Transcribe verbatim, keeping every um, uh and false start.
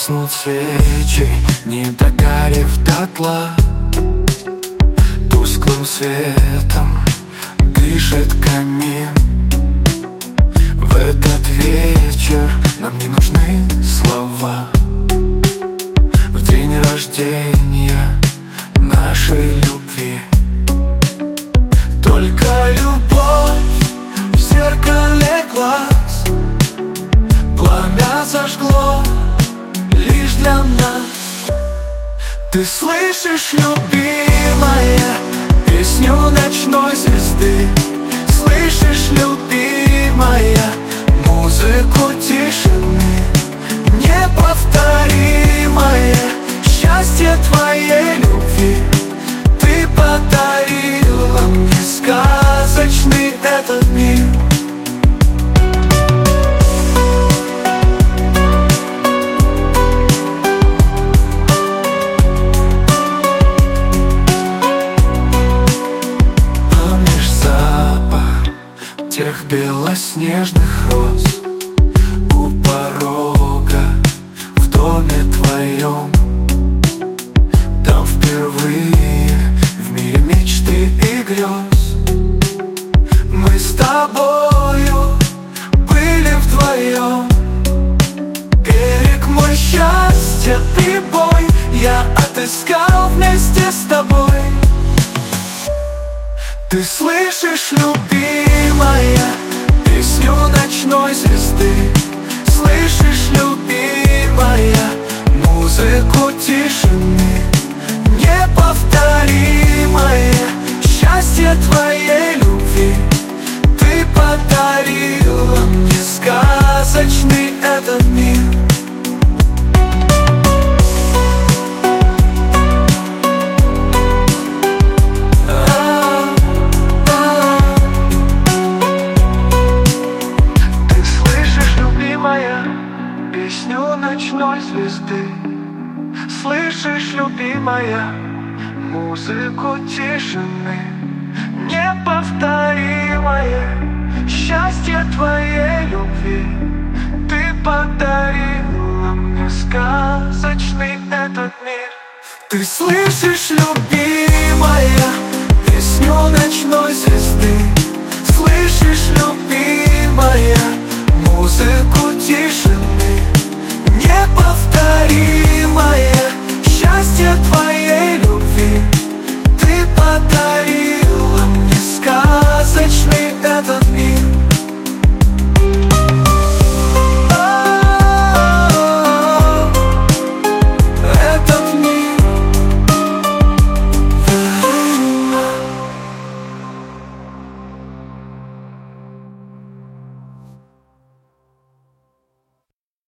Гаснут свечи, не догорев дотла. Тусклым светом дышит камин. В этот вечер нам не нужны слова. В день рождения нашей любви только любовь в зеркале глаз. Пламя зажгло лишь для нас. Ты слышишь, любимая, песню ночной звезды? Слышишь, любимая, музыку тишины? Неповторимое счастье твоей любви ты подарила мне, сказочный этот мир. Тех белоснежных роз у порога в доме твоем. Там впервые в мире мечты и грез мы с тобою были вдвоем. Берег мой счастья, прибой я отыскал вместе с тобой. Ты слышишь, любимая, песню ночной звезды? Слышишь, любимая, музыку тишины? Неповторимое счастье твоей любви ты подарила мне, сказочный этот мир. Песню ночной звезды? Слышишь, любимая, музыку тишины? Неповторимое счастье твоей любви ты подарила мне, сказочный этот мир. Ты слышишь, любимая, песню ночной звезды? Слышишь, любимая, музыку тишины?